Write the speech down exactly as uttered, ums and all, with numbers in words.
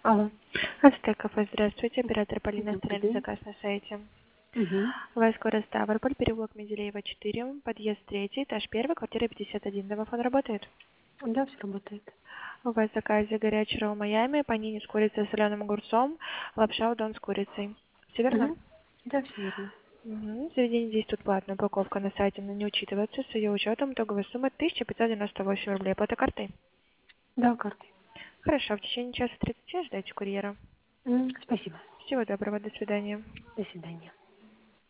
Алло. Ацтек кафе, здравствуйте. Оператор Полина, Добрый оставляли день. заказ на сайте. Угу. У вас город Ставрополь, переулок Менделеева, четыре, подъезд третий, этаж первый, квартира пятьдесят один. Домофон работает? Да, все работает. У вас в заказе горячий ролл Майами, панини с курицей и соленым огурцом, лапша удон с курицей. Все верно? Угу. Да, все верно. Угу. Заведение действует платная упаковка на сайте, но не учитывается. С ее учетом итоговая сумма тысяча пятьсот девяносто восемь рублей. Оплата картой? Да, картой. Хорошо, в течение часа тридцати ждайте курьера. М, Спасибо. Всего доброго, до свидания. До свидания.